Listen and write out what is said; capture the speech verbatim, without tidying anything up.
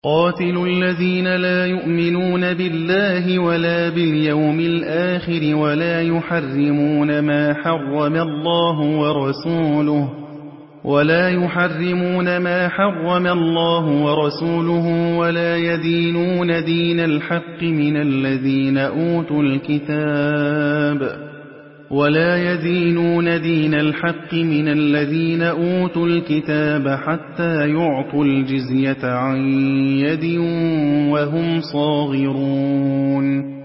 قاتلوا الذين لا يؤمنون بالله ولا باليوم الآخر ولا يحرمون ما حرم الله ورسوله ولا يحرمون ما حرم الله ورسوله ولا يدينون دين الحق من الذين أوتوا الكتاب ولا يدينون دين الحق من الذين أوتوا الكتاب حتى يعطوا الجزية عن يد وهم صاغرون